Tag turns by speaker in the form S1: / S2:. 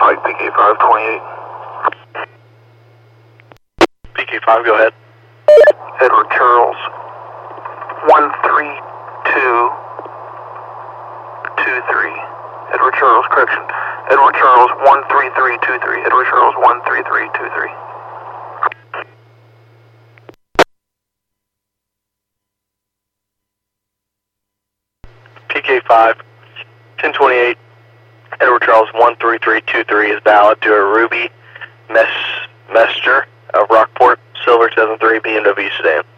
S1: Pike, PK5, 28.
S2: PK5, go ahead.
S1: Edward Charles, 13223. Edward Charles, correction. Edward Charles, 13323. Edward Charles, 13323.
S2: PK5, 1028, Edward Charles 13323 is valid to a Ruby Messenger of Rockport, Silver 73 BMW sedan.